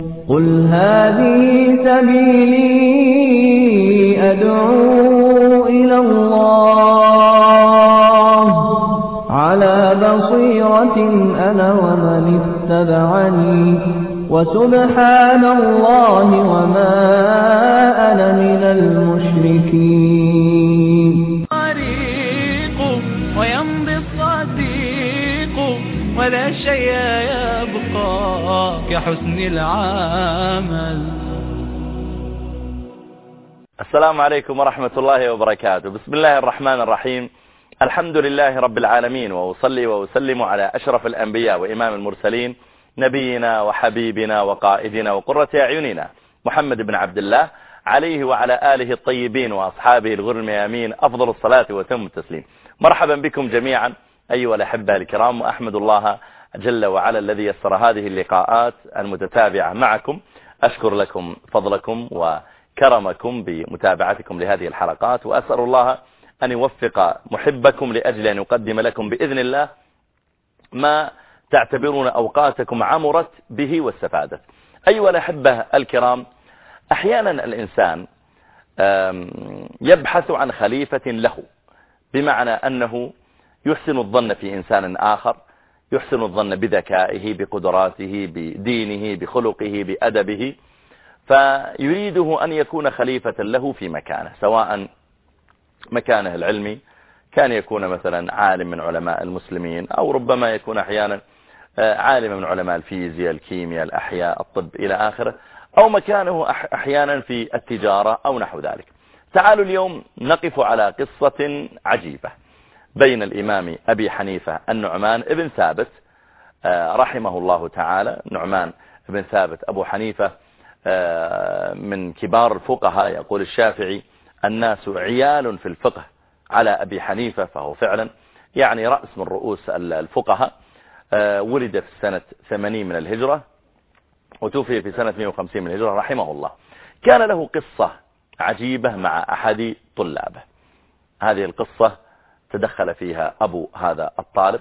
قل هذه سبيلي أدعو إلى الله على بصيرة أنا ومن اتبعني وسبحان الله وما أنا من المشركين. طريق ويمضي الصديق ولا شيء يبقى كحسن العمل. السلام عليكم ورحمة الله وبركاته. بسم الله الرحمن الرحيم. الحمد لله رب العالمين، وأصلي وأسلم على أشرف الأنبياء وإمام المرسلين نبينا وحبيبنا وقائدنا وقرة أعيننا محمد بن عبد الله عليه وعلى آله الطيبين وأصحابه الغر الميامين أفضل الصلاة وتم التسليم. مرحبا بكم جميعا أيها الأحبة الكرام، وأحمد الله جل وعلا الذي يسر هذه اللقاءات المتتابعة معكم. أشكر لكم فضلكم وكرمكم بمتابعتكم لهذه الحلقات، وأسأل الله أن يوفق محبكم لأجل أن يقدم لكم بإذن الله ما تعتبرون أوقاتكم عمرت به واستفادت. أيها الأحبة الكرام، أحيانا الإنسان يبحث عن خليفة له، بمعنى أنه يحسن الظن في إنسان آخر، يحسن الظن بذكائه، بقدراته، بدينه، بخلقه، بأدبه، فيريده أن يكون خليفة له في مكانه، سواء مكانه العلمي، كان يكون مثلا عالم من علماء المسلمين، أو ربما يكون أحيانا عالم من علماء الفيزياء، الكيمياء، الأحياء، الطب إلى آخره، أو مكانه أحيانا في التجارة أو نحو ذلك. تعالوا اليوم نقف على قصة عجيبة بين الإمام أبي حنيفة النعمان ابن ثابت رحمه الله تعالى. نعمان ابن ثابت أبو حنيفة من كبار الفقهاء، يقول الشافعي: الناس عيال في الفقه على أبي حنيفة، فهو فعلا يعني رأس من رؤوس الفقهاء. ولد في سنة 80 من الهجرة وتوفي في سنة 150 من الهجرة رحمه الله. كان له قصة عجيبة مع أحد طلابه. هذه القصة تدخل فيها أبو هذا الطالب،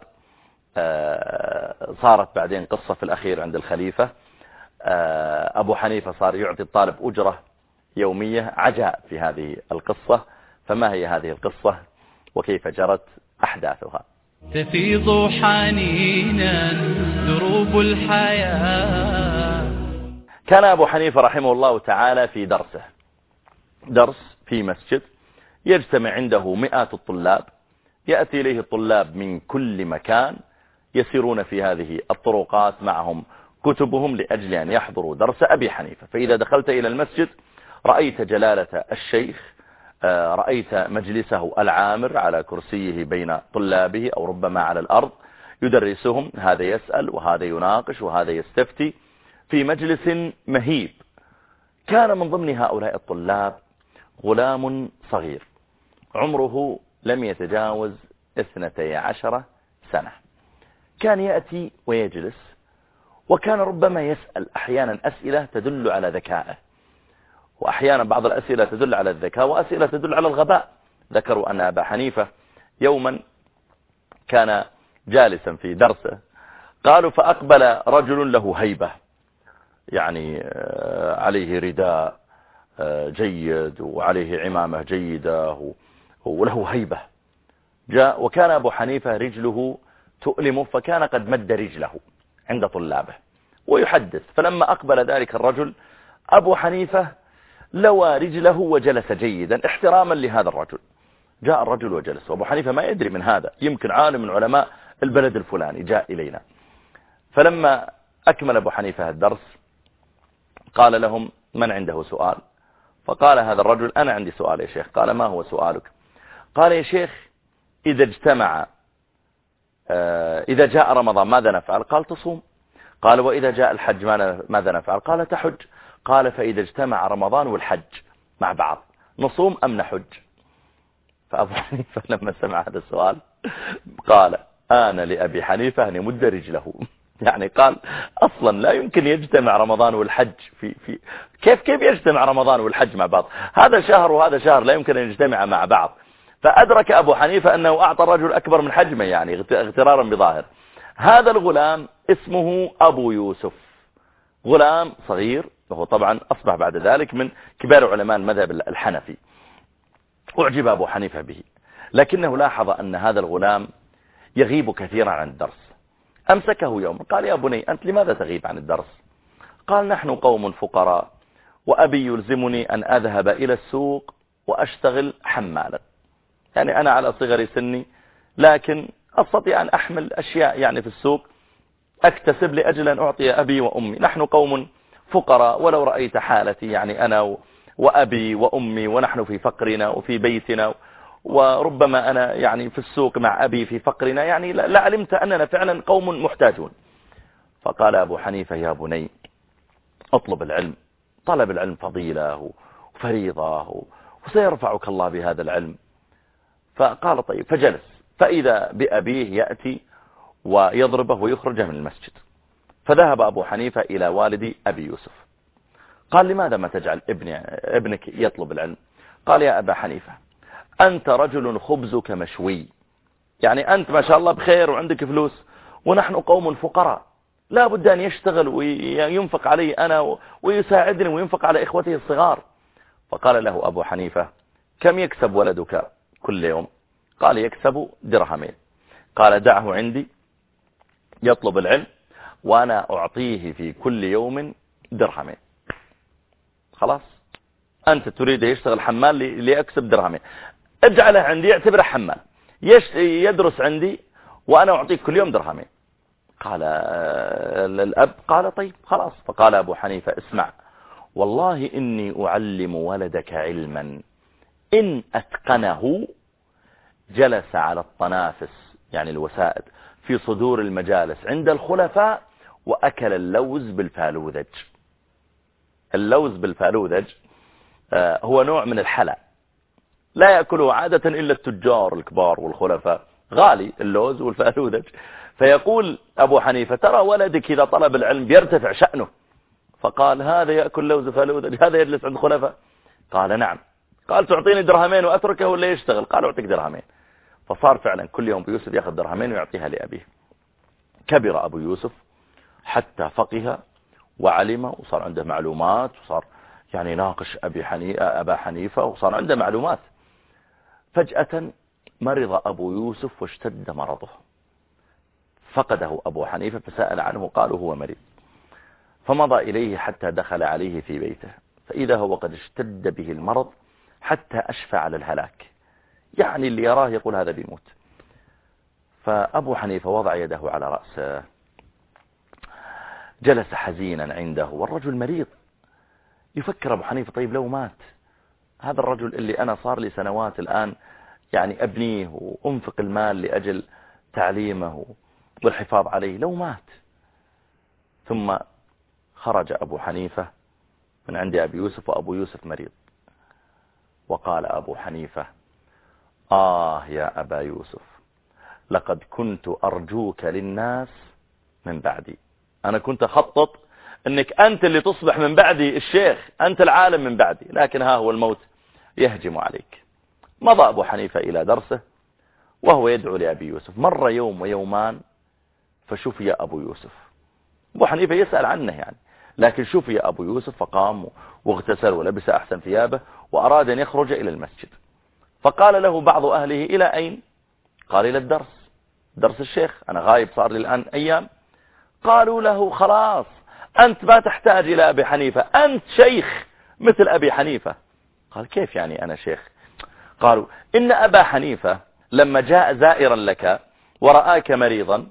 صارت بعدين قصة في الأخير عند الخليفة. أبو حنيفة صار يعطي الطالب أجرة يومية. عجائب في هذه القصة، فما هي هذه القصة وكيف جرت أحداثها؟ تفيض حنينا دروب الحياة. كان أبو حنيفة رحمه الله تعالى في درس في مسجد، يجتمع عنده مئات الطلاب، يأتي إليه الطلاب من كل مكان، يسيرون في هذه الطرقات معهم كتبهم لأجل أن يحضروا درس أبي حنيفة. فإذا دخلت إلى المسجد رأيت جلالة الشيخ، رأيت مجلسه العامر على كرسيه بين طلابه، أو ربما على الأرض يدرسهم، هذا يسأل وهذا يناقش وهذا يستفتي في مجلس مهيب. كان من ضمن هؤلاء الطلاب غلام صغير عمره لم يتجاوز 12 سنة. كان يأتي ويجلس، وكان ربما يسأل أحيانا أسئلة تدل على ذكائه، وأحيانا بعض الأسئلة تدل على الذكاء وأسئلة تدل على الغباء. ذكروا أن أبا حنيفة يوما كان جالسا في درسه، قالوا فأقبل رجل له هيبة، يعني عليه رداء جيد وعليه عمامة جيدة وله هيبة. جاء وكان أبو حنيفة رجله تؤلمه، فكان قد مد رجله عند طلابه ويحدث. فلما أقبل ذلك الرجل، أبو حنيفة لوى رجله وجلس جيدا احتراما لهذا الرجل. جاء الرجل وجلس، وأبو حنيفة ما يدري من هذا، يمكن عالم من علماء البلد الفلاني جاء إلينا. فلما أكمل أبو حنيفة الدرس قال لهم: من عنده سؤال؟ فقال هذا الرجل: أنا عندي سؤال يا شيخ. قال: ما هو سؤالك؟ قال: يا شيخ، إذا جاء رمضان ماذا نفعل؟ قال: تصوم. قال: وإذا جاء الحج ماذا نفعل؟ قال: تحج. قال: فإذا اجتمع رمضان والحج مع بعض نصوم أم نحج؟ فأبو حنيفة لما سمع هذا السؤال قال: آن لأبي حنيفة أن يمد رجله. يعني قال أصلا لا يمكن يجتمع رمضان والحج في كيف يجتمع رمضان والحج مع بعض؟ هذا شهر وهذا شهر، لا يمكن أن يجتمع مع بعض. فأدرك أبو حنيفة أنه أعطى الرجل أكبر من حجمه، يعني اغترارا بظاهر. هذا الغلام اسمه أبو يوسف، غلام صغير، وهو طبعا أصبح بعد ذلك من كبار علماء المذهب الحنفي. أعجب أبو حنيفة به، لكنه لاحظ أن هذا الغلام يغيب كثيرا عن الدرس. أمسكه يوم قال: يا بني، أنت لماذا تغيب عن الدرس؟ قال: نحن قوم فقراء، وأبي يلزمني أن أذهب إلى السوق وأشتغل حمالا. يعني أنا على صغر سني، لكن أستطيع أن أحمل أشياء يعني في السوق، أكتسب لأجل أن أعطي أبي وأمي. نحن قوم فقراء، ولو رأيت حالتي، يعني أنا وأبي وأمي ونحن في فقرنا وفي بيتنا، وربما أنا يعني في السوق مع أبي في فقرنا، يعني لا علمت أننا فعلا قوم محتاجون. فقال أبو حنيفة: يا بني، اطلب العلم، طلب العلم فضيلة وفريضة، وسيرفعك الله بهذا العلم. فقال: طيب. فجلس، فإذا بأبيه يأتي ويضربه ويخرجه من المسجد. فذهب أبو حنيفة إلى والد أبي يوسف، قال: لماذا ما تجعل ابنك يطلب العلم؟ قال: يا أبا حنيفة، أنت رجل خبزك مشوي، يعني أنت ما شاء الله بخير وعندك فلوس، ونحن قوم فقراء، لا بد أن يشتغل وينفق علي أنا ويساعدني وينفق على إخوته الصغار. فقال له أبو حنيفة: كم يكسب ولدك كل يوم؟ قال: يكسب درهمين. قال: دعه عندي يطلب العلم، وأنا أعطيه في كل يوم درهمين. خلاص، أنت تريد يشتغل حمال ليكسب درهمين، اجعله عندي، يعتبره حمال، يدرس عندي، وأنا أعطيك كل يوم درهمين. قال الأب: قال: طيب خلاص. فقال أبو حنيفة: اسمع، والله إني أعلم ولدك علما إن أتقنه جلس على الطنافس، يعني الوسائد، في صدور المجالس عند الخلفاء، وأكل اللوز بالفالوذج. اللوز بالفالوذج هو نوع من الحلى، لا يأكله عادة إلا التجار الكبار والخلفاء، غالي اللوز والفالوذج. فيقول أبو حنيفة: ترى ولدك إذا طلب العلم بيرتفع شأنه. فقال: هذا يأكل لوز فالوذج، هذا يجلس عند خلفاء؟ قال: نعم. قال: تعطيني درهمين وأتركه ولا يشتغل؟ قال: أعطيك درهمين. فصار فعلا كل يوم أبو يوسف يأخذ درهمين ويعطيها لأبيه. كبر أبو يوسف حتى فقه وعلم، وصار عنده معلومات، وصار يعني ناقش أبا حنيفة، وصار عنده معلومات. فجأة مرض أبو يوسف واشتد مرضه، فقده أبو حنيفة فسأل عنه، قالوا: هو مريض. فمضى إليه حتى دخل عليه في بيته، فإذا هو قد اشتد به المرض حتى أشفى على الهلاك، يعني اللي يراه يقول هذا بيموت. فأبو حنيفة وضع يده على رأسه، جلس حزينا عنده، والرجل مريض. يفكر أبو حنيفة: طيب لو مات هذا الرجل اللي أنا صار لي سنوات الآن يعني أبنيه وأنفق المال لأجل تعليمه والحفاظ عليه، لو مات. ثم خرج أبو حنيفة من عند أبي يوسف، وأبو يوسف مريض. وقال أبو حنيفة: يا أبا يوسف، لقد كنت أرجوك للناس من بعدي. أنا كنت أخطط أنك أنت اللي تصبح من بعدي الشيخ، أنت العالم من بعدي، لكن ها هو الموت يهجم عليك. مضى أبو حنيفة إلى درسه وهو يدعو لأبي يوسف. مر يوم ويومان فشفي أبو يوسف. أبو حنيفة يسأل عنه يعني، لكن شفي أبو يوسف، فقام واغتسل ولبس أحسن ثيابه وأراد أن يخرج إلى المسجد. فقال له بعض أهله: إلى أين؟ قال: إلى الدرس، درس الشيخ، أنا غايب صار لي الآن أيام. قالوا له: خلاص، أنت ما تحتاج إلى أبي حنيفة، أنت شيخ مثل أبي حنيفة. قال: كيف يعني أنا شيخ؟ قالوا: إن أبا حنيفة لما جاء زائرا لك ورآك مريضا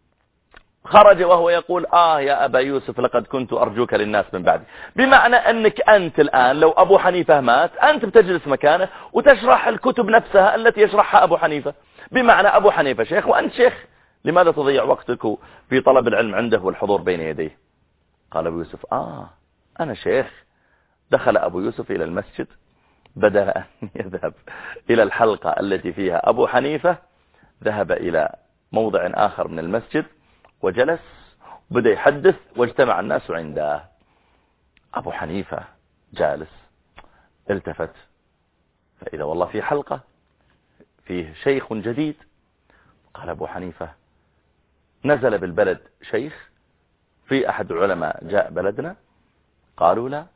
خرج وهو يقول: يا أبا يوسف، لقد كنت أرجوك للناس من بعدي. بمعنى أنك أنت الآن لو أبو حنيفة مات أنت بتجلس مكانه وتشرح الكتب نفسها التي يشرحها أبو حنيفة. بمعنى أبو حنيفة شيخ وأنت شيخ، لماذا تضيع وقتك في طلب العلم عنده والحضور بين يديه؟ قال أبو يوسف: أنا شيخ. دخل أبو يوسف إلى المسجد، بدل أن يذهب إلى الحلقة التي فيها أبو حنيفة، ذهب إلى موضع آخر من المسجد وجلس، بدأ يحدث واجتمع الناس عنده. أبو حنيفة جالس، التفت فإذا والله في حلقة فيه شيخ جديد. قال أبو حنيفة: نزل بالبلد شيخ في أحد علماء جاء بلدنا؟ قالوا لا.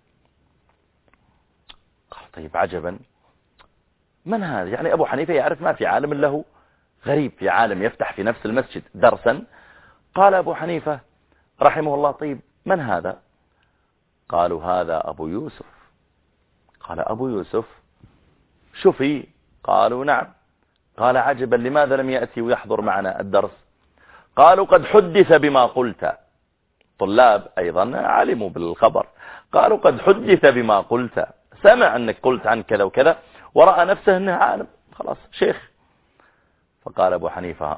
قال طيب عجبا، من هذا؟ يعني أبو حنيفة يعرف ما في عالم له غريب، في عالم يفتح في نفس المسجد درسا. قال أبو حنيفة رحمه الله طيب من هذا؟ قالوا هذا أبو يوسف. قال أبو يوسف شفي؟ قالوا نعم. قال عجبا، لماذا لم يأتي ويحضر معنا الدرس؟ قالوا قد حدث بما قلت. طلاب أيضا علموا بالخبر. قالوا قد حدث بما قلت، سمع أنك قلت عن كذا وكذا ورأى نفسه أنه عالم، خلاص شيخ. فقال أبو حنيفة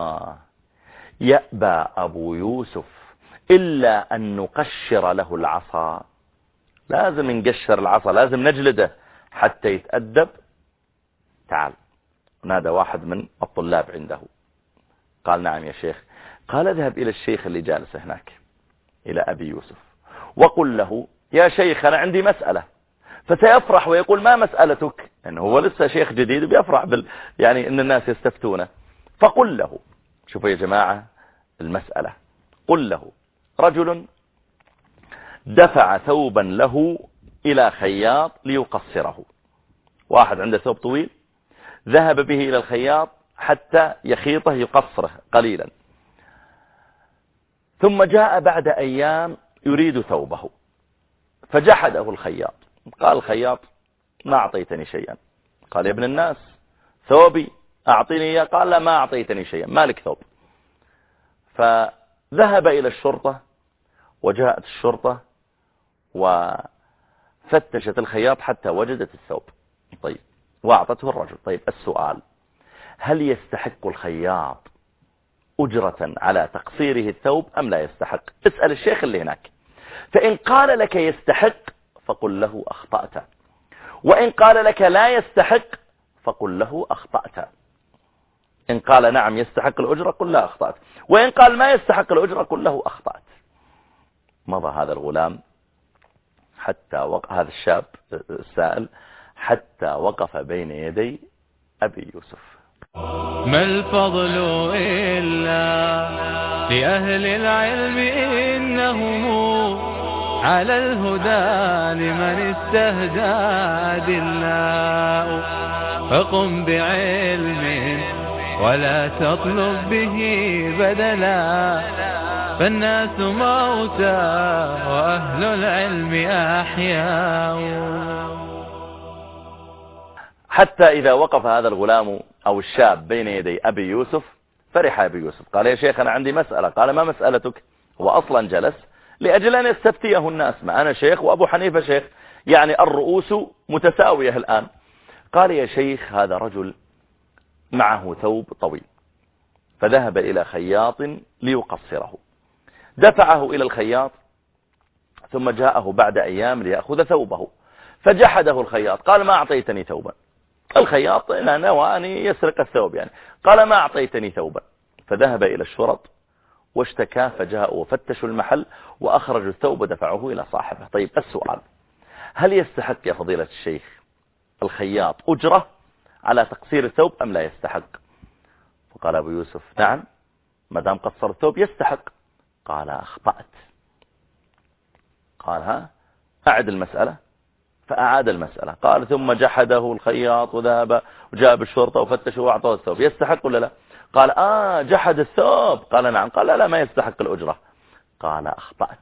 يأبى أبو يوسف إلا أن نقشر له العصا. لازم نقشر العصا، لازم نجلده حتى يتأدب. تعال. نادى واحد من الطلاب عنده، قال نعم يا شيخ. قال اذهب إلى الشيخ اللي جالس هناك، إلى أبي يوسف، وقل له يا شيخ أنا عندي مسألة. فسيفرح ويقول ما مسألتك؟ إنه هو لسه شيخ جديد وبيفرح يعني إن الناس يستفتونه. فقل له، شوفوا يا جماعة المسألة، قل له رجل دفع ثوبا له إلى خياط ليقصره. واحد عنده ثوب طويل، ذهب به إلى الخياط حتى يخيطه يقصره قليلا، ثم جاء بعد أيام يريد ثوبه فجحده الخياط. قال الخياط ما أعطيتني شيئا. قال يا ابن الناس ثوبي أعطيني إياه. قال لا ما أعطيتني شيئا، مالك ثوب. فذهب إلى الشرطة، وجاءت الشرطة وفتشت الخياط حتى وجدت الثوب. طيب وأعطته الرجل. طيب السؤال، هل يستحق الخياط أجرة على تقصيره الثوب أم لا يستحق؟ اسأل الشيخ اللي هناك. فإن قال لك يستحق فقل له أخطأت، وإن قال لك لا يستحق فقل له أخطأت. إن قال نعم يستحق الأجرة قل لا أخطأت، وإن قال ما يستحق الأجرة قل له أخطأت. مضى هذا الغلام حتى هذا الشاب السائل حتى وقف بين يدي أبي يوسف. ما الفضل إلا لأهل العلم إنهم على الهدى لمن استهدى دلاء. فقم بعلم ولا تطلب به بدلا، فالناس موتى وأهل العلم أحياء. حتى إذا وقف هذا الغلام أو الشاب بين يدي أبي يوسف فرح أبي يوسف. قال يا شيخ أنا عندي مسألة. قال ما مسألتك؟ هو أصلا جلس لأجل أن يستفتيه الناس، ما أنا شيخ وأبو حنيفة شيخ، يعني الرؤوس متساوية الآن. قال يا شيخ هذا رجل معه ثوب طويل، فذهب إلى خياط ليقصره، دفعه إلى الخياط ثم جاءه بعد أيام ليأخذ ثوبه فجحده الخياط. قال ما أعطيتني ثوبا. الخياط نوى أن يسرق الثوب يعني. قال ما أعطيتني ثوبا. فذهب إلى الشرط واشتكى، فجاءوا وفتشوا المحل وأخرجوا الثوب ودفعوه إلى صاحبه. طيب السؤال، هل يستحق يا فضيلة الشيخ الخياط أجرة على تقصير الثوب أم لا يستحق؟ فقال أبو يوسف نعم، ما دام قصر الثوب يستحق. قال أخطأت. قال ها أعد المسألة. فأعاد المسألة. قال ثم جحده الخياط وذهب وجاء بالشرطة وفتشوا وأعطوه الثوب. يستحق ولا لا؟ قال جحد الثوب. قال نعم. قال لا ما يستحق الأجرة. قال أخطأت.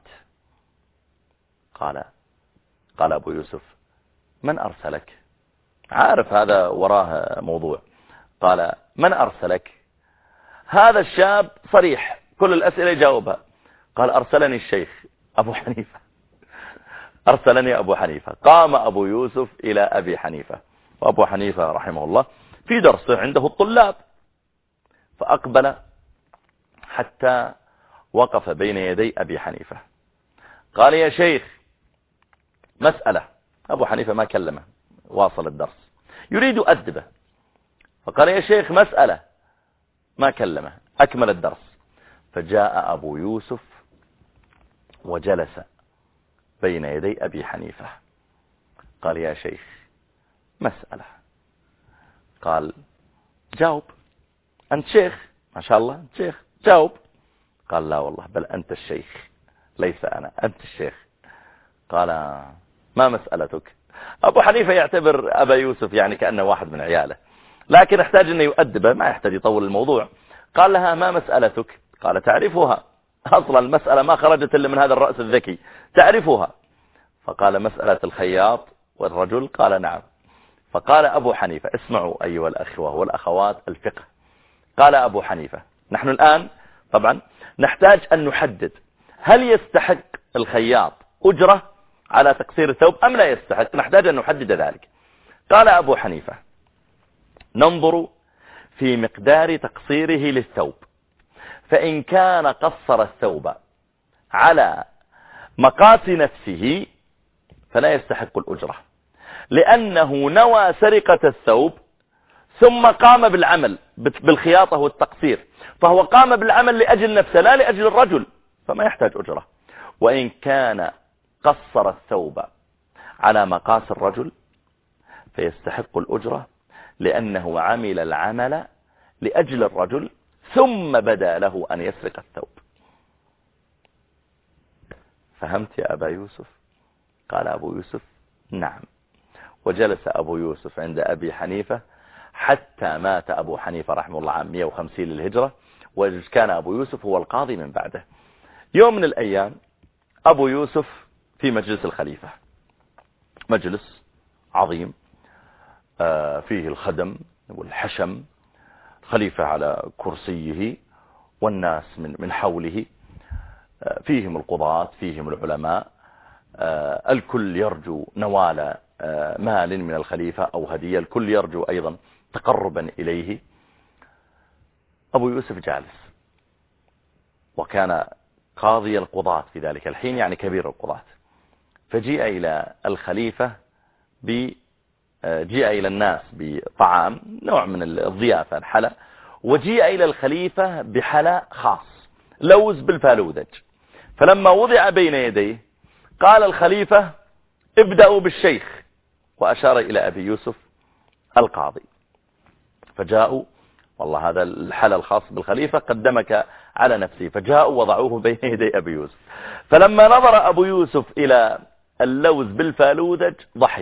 قال أبو يوسف من أرسلك؟ عارف هذا وراه موضوع. قال من أرسلك؟ هذا الشاب صريح كل الأسئلة يجاوبها. قال أرسلني الشيخ أبو حنيفة، أرسلني أبو حنيفة. قام أبو يوسف إلى أبي حنيفة، وأبو حنيفة رحمه الله في درسه عنده الطلاب، فأقبل حتى وقف بين يدي أبي حنيفة. قال يا شيخ مسألة. أبو حنيفة ما كلمه، واصل الدرس يريد أدبه. فقال يا شيخ مسألة، ما كلمه، أكمل الدرس. فجاء أبو يوسف وجلس بين يدي أبي حنيفة. قال يا شيخ مسألة. قال جاوب، أنت شيخ ما شاء الله، أنت شيخ جاوب. قال لا والله بل أنت الشيخ، ليس أنا، أنت الشيخ. قال ما مسألتك؟ أبو حنيفة يعتبر أبا يوسف يعني كأنه واحد من عياله، لكن احتاج أنه يؤدبه، ما يحتاج يطول الموضوع. قال لها ما مسألتك؟ قال تعرفها، أصلا المسألة ما خرجت إلا من هذا الرأس الذكي، تعرفها. فقال مسألة الخياط والرجل؟ قال نعم. فقال أبو حنيفة، اسمعوا أيها الأخوة والأخوات الفقه. قال أبو حنيفة، نحن الآن طبعا نحتاج أن نحدد هل يستحق الخياط أجرة على تقصير الثوب أم لا يستحق، نحتاج أن نحدد ذلك. قال أبو حنيفة ننظر في مقدار تقصيره للثوب، فإن كان قصر الثوب على مقاس نفسه فلا يستحق الأجرة، لأنه نوى سرقة الثوب ثم قام بالعمل بالخياطة والتقصير، فهو قام بالعمل لأجل نفسه لا لأجل الرجل، فما يحتاج أجرة. وإن كان قصر الثوب على مقاس الرجل فيستحق الأجرة، لأنه عمل العمل لأجل الرجل ثم بدا له أن يسرق الثوب. فهمت يا أبا يوسف؟ قال أبو يوسف نعم. وجلس أبو يوسف عند أبي حنيفة حتى مات أبو حنيفة رحمه الله عام 150 للهجرة، وكان أبو يوسف هو القاضي من بعده. يوم من الأيام أبو يوسف في مجلس الخليفة، مجلس عظيم فيه الخدم والحشم، خليفة على كرسيه والناس من حوله، فيهم القضاة فيهم العلماء، الكل يرجو نوال مال من الخليفة أو هدية، الكل يرجو أيضا تقربا إليه. أبو يوسف جالس، وكان قاضي القضاة في ذلك الحين يعني كبير القضاة. فجيء إلى الخليفة جيء إلى الناس بطعام نوع من الضيافة الحلا، وجيء إلى الخليفة بحلا خاص لوز بالفالوذج. فلما وضع بين يديه قال الخليفة ابدأوا بالشيخ، وأشار إلى أبي يوسف القاضي. فجاءوا، والله هذا الحلا الخاص بالخليفة قدمك على نفسه، فجاءوا وضعوه بين يدي أبي يوسف. فلما نظر أبو يوسف إلى اللوز بالفالوذج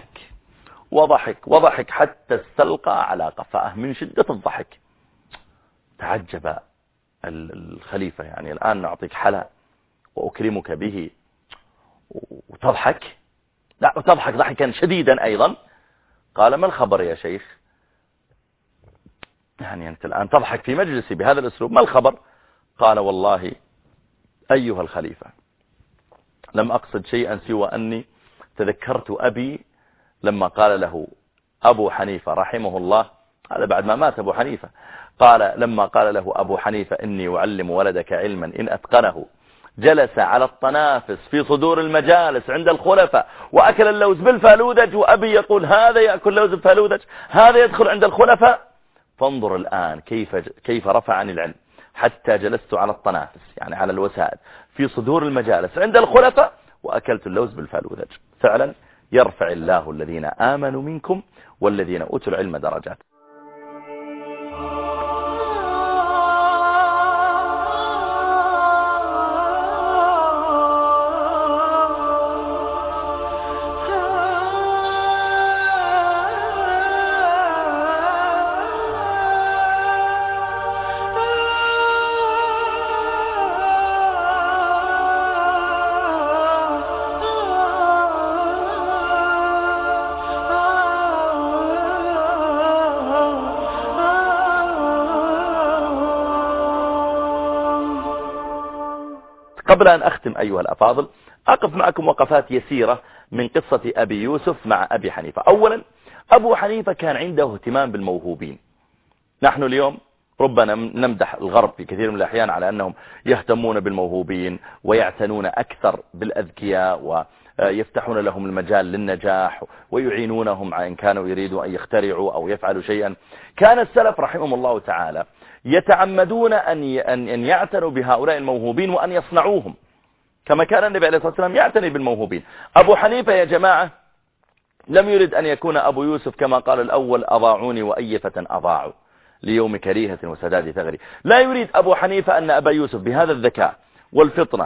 وضحك حتى استلقى على قفاه من شدة الضحك. تعجب الخليفة، يعني الآن نعطيك حلا وأكرمك به وتضحك؟ لا، وتضحك ضحكا شديدا أيضا. قال ما الخبر يا شيخ؟ يعني أنت الآن تضحك في مجلسي بهذا الأسلوب، ما الخبر؟ قال والله أيها الخليفة لم أقصد شيئا سوى أني تذكرت أبي لما قال له أبو حنيفة رحمه الله، هذا بعد ما مات أبو حنيفة، قال لما قال له أبو حنيفة إني أعلم ولدك علما إن أتقنه جلس على الطنافس في صدور المجالس عند الخلفاء وأكل اللوز بالفالوذج، وأبي يقول هذا يأكل لوز بالفالوذج، هذا يدخل عند الخلفاء. فانظر الآن كيف رفع عن العلم حتى جلست على الطنافس يعني على الوسائد في صدور المجالس عند الخلفاء وأكلت اللوز بالفالوذج. فعلا يرفع الله الذين آمنوا منكم والذين أوتوا العلم درجات. قبل أن أختم أيها الأفاضل أقف معكم وقفات يسيرة من قصة أبي يوسف مع أبي حنيفة. أولا أبو حنيفة كان عنده اهتمام بالموهوبين. نحن اليوم ربما نمدح الغرب في كثير من الأحيان على أنهم يهتمون بالموهوبين ويعتنون أكثر بالأذكياء ويفتحون لهم المجال للنجاح ويعينونهم إن كانوا يريدوا أن يخترعوا أو يفعلوا شيئا. كان السلف رحمهم الله تعالى يتعمدون أن يعتنوا بهؤلاء الموهوبين وأن يصنعوهم، كما كان النبي عليه الصلاة والسلام يعتني بالموهوبين. أبو حنيفة يا جماعة لم يرد أن يكون أبو يوسف كما قال الأول أضاعوني وأيفة أضاعوا ليوم كريهة وسداد ثغري. لا يريد أبو حنيفة أن أبا يوسف بهذا الذكاء والفطنة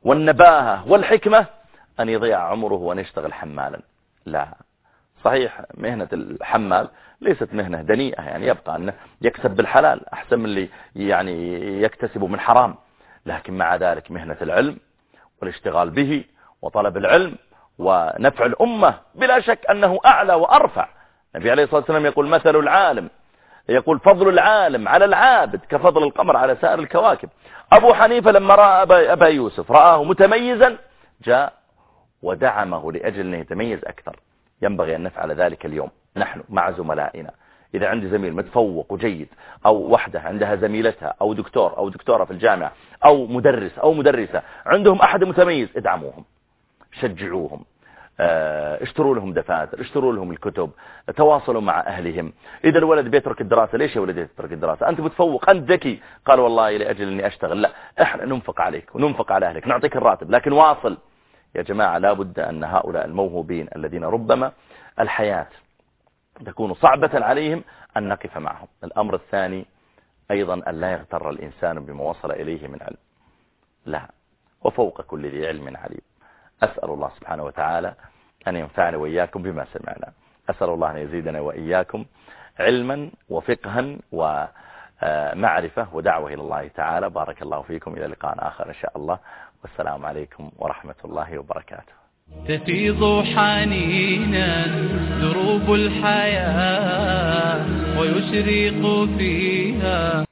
والنباهة والحكمة أن يضيع عمره وأن يشتغل حمالا. لا، صحيح مهنة الحمال ليست مهنة دنيئة، يعني يبقى أنه يكسب بالحلال أحسن من اللي يعني يكتسب من حرام، لكن مع ذلك مهنة العلم والاشتغال به وطلب العلم ونفع الأمة بلا شك أنه أعلى وأرفع. النبي عليه الصلاة والسلام يقول مثل العالم، يقول فضل العالم على العابد كفضل القمر على سائر الكواكب. أبو حنيفة لما رأى أبا يوسف رآه متميزا جاء ودعمه لأجل أن يتميز أكثر. ينبغي أن نفعل ذلك اليوم نحن مع زملائنا. إذا عندي زميل متفوق وجيد، أو وحدة عندها زميلتها، أو دكتور أو دكتورة في الجامعة، أو مدرس أو مدرسة عندهم أحد متميز، ادعموهم، شجعوهم، اشتروا لهم دفاتر، اشتروا لهم الكتب، تواصلوا مع أهلهم. إذا الولد بيترك الدراسة، ليش يا ولدي تترك الدراسة؟ أنت متفوق، أنت ذكي. قال والله لأجل أني أشتغل. لا، إحنا ننفق عليك وننفق على أهلك، نعطيك الراتب، لكن واصل. يا جماعة لا بد أن هؤلاء الموهوبين الذين ربما الحياة تكون صعبة عليهم أن نقف معهم. الأمر الثاني أيضا أن لا يغتر الإنسان بما وصل إليه من علم، لا، وفوق كل ذي علم عليم. أسأل الله سبحانه وتعالى أن ينفعنا وإياكم بما سمعنا. أسأل الله أن يزيدنا وإياكم علما وفقها ومعرفة ودعوة إلى الله تعالى. بارك الله فيكم، إلى لقاء آخر إن شاء الله، والسلام عليكم ورحمة الله وبركاته. تفيض حنينا دروب الحياة ويشرق فيها